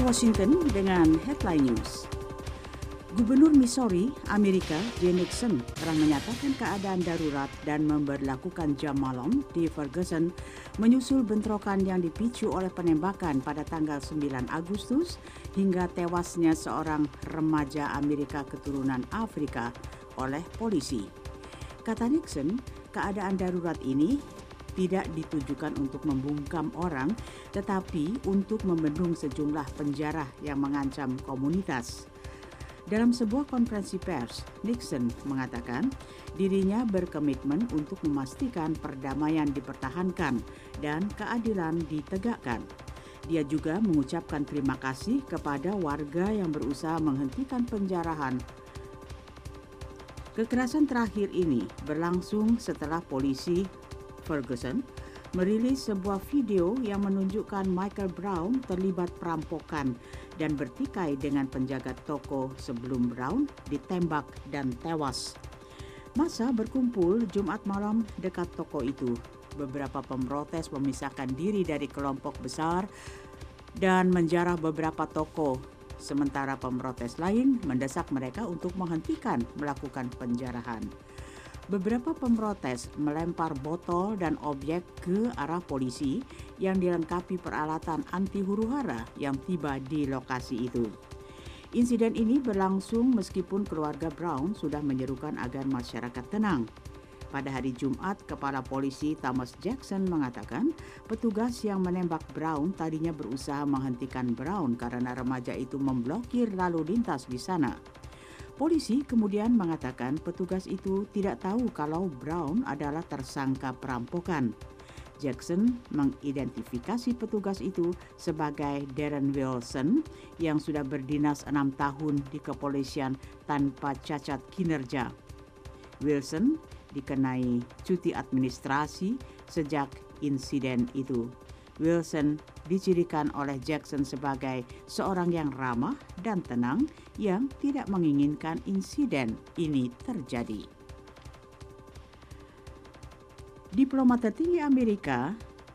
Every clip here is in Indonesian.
Washington dengan Headline News. Gubernur Missouri, Amerika, Jay Nixon telah menyatakan keadaan darurat dan memberlakukan jam malam di Ferguson menyusul bentrokan yang dipicu oleh penembakan pada tanggal 9 Agustus hingga tewasnya seorang remaja Amerika keturunan Afrika oleh polisi. Kata Nixon, keadaan darurat ini tidak ditujukan untuk membungkam orang, tetapi untuk membendung sejumlah penjara yang mengancam komunitas. Dalam sebuah konferensi pers, Nixon mengatakan dirinya berkomitmen untuk memastikan perdamaian dipertahankan dan keadilan ditegakkan. Dia juga mengucapkan terima kasih kepada warga yang berusaha menghentikan penjarahan. Kekerasan terakhir ini berlangsung setelah polisi Ferguson merilis sebuah video yang menunjukkan Michael Brown terlibat perampokan dan bertikai dengan penjaga toko sebelum Brown ditembak dan tewas. Massa berkumpul Jumat malam dekat toko itu. Beberapa pemprotes memisahkan diri dari kelompok besar dan menjarah beberapa toko, sementara pemprotes lain mendesak mereka untuk menghentikan melakukan penjarahan. Beberapa pemprotes melempar botol dan objek ke arah polisi yang dilengkapi peralatan anti huru-hara yang tiba di lokasi itu. Insiden ini berlangsung meskipun keluarga Brown sudah menyerukan agar masyarakat tenang. Pada hari Jumat, Kepala Polisi Thomas Jackson mengatakan petugas yang menembak Brown tadinya berusaha menghentikan Brown karena remaja itu memblokir lalu lintas di sana. Polisi kemudian mengatakan petugas itu tidak tahu kalau Brown adalah tersangka perampokan. Jackson mengidentifikasi petugas itu sebagai Darren Wilson yang sudah berdinas 6 tahun di kepolisian tanpa cacat kinerja. Wilson dikenai cuti administrasi sejak insiden itu. Wilson dicirikan oleh Jackson sebagai seorang yang ramah dan tenang yang tidak menginginkan insiden ini terjadi. Diplomat tertinggi Amerika,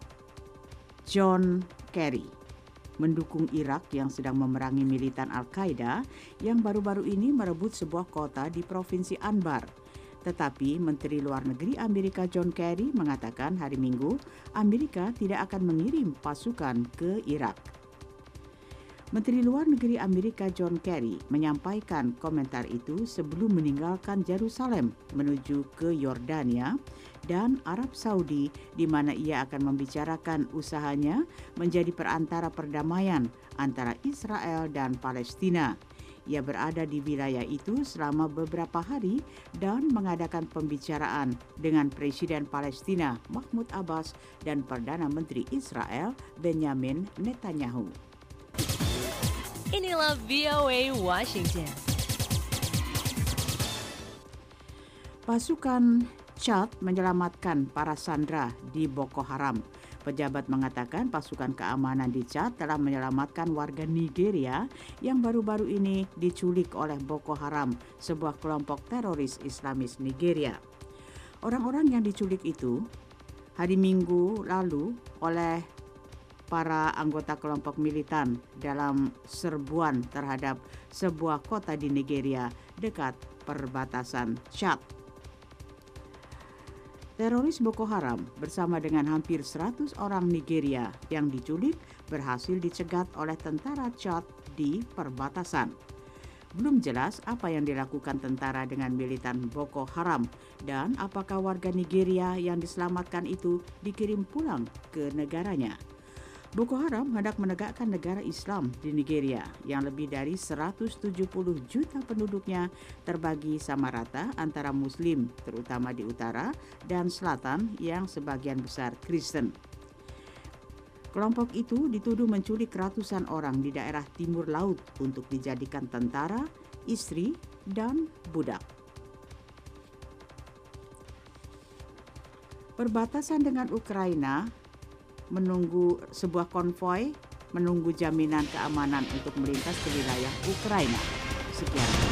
John Kerry, mendukung Irak yang sedang memerangi militan Al-Qaeda yang baru-baru ini merebut sebuah kota di Provinsi Anbar. Tetapi Menteri Luar Negeri Amerika John Kerry mengatakan hari Minggu Amerika tidak akan mengirim pasukan ke Irak. Menteri Luar Negeri Amerika John Kerry menyampaikan komentar itu sebelum meninggalkan Yerusalem menuju ke Yordania dan Arab Saudi, di mana ia akan membicarakan usahanya menjadi perantara perdamaian antara Israel dan Palestina. Ia berada di wilayah itu selama beberapa hari dan mengadakan pembicaraan dengan Presiden Palestina Mahmud Abbas dan Perdana Menteri Israel Benjamin Netanyahu. Inilah VOA Washington. Pasukan Chad menyelamatkan para sandera di Boko Haram. Pejabat mengatakan pasukan keamanan di Chad telah menyelamatkan warga Nigeria yang baru-baru ini diculik oleh Boko Haram, sebuah kelompok teroris Islamis Nigeria. Orang-orang yang diculik itu hari Minggu lalu oleh para anggota kelompok militan dalam serbuan terhadap sebuah kota di Nigeria dekat perbatasan Chad. Teroris Boko Haram bersama dengan hampir 100 orang Nigeria yang diculik berhasil dicegat oleh tentara Chad di perbatasan. Belum jelas apa yang dilakukan tentara dengan militan Boko Haram dan apakah warga Nigeria yang diselamatkan itu dikirim pulang ke negaranya. Boko Haram hendak menegakkan negara Islam di Nigeria yang lebih dari 170 juta penduduknya terbagi sama rata antara Muslim, terutama di utara, dan selatan yang sebagian besar Kristen. Kelompok itu dituduh menculik ratusan orang di daerah timur laut untuk dijadikan tentara, istri, dan budak. Perbatasan dengan Ukraina menunggu sebuah konvoi menunggu jaminan keamanan untuk melintas ke wilayah Ukraina. Sekian.